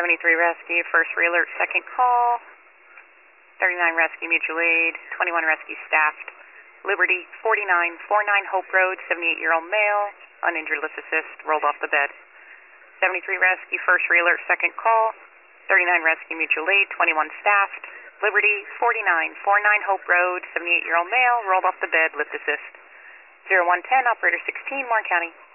73 Rescue, first realert, second call. 39 Rescue, mutual aid. 21 Rescue, staffed. Liberty, 4949 Hope Road, 78-year-old male, uninjured, lift assist, rolled off the bed. 73 Rescue, first realert, second call. 39 Rescue, mutual aid. 21 staffed. Liberty, 4949 Hope Road, 78-year-old male, rolled off the bed, lift assist. 0110, operator 16, Warren County.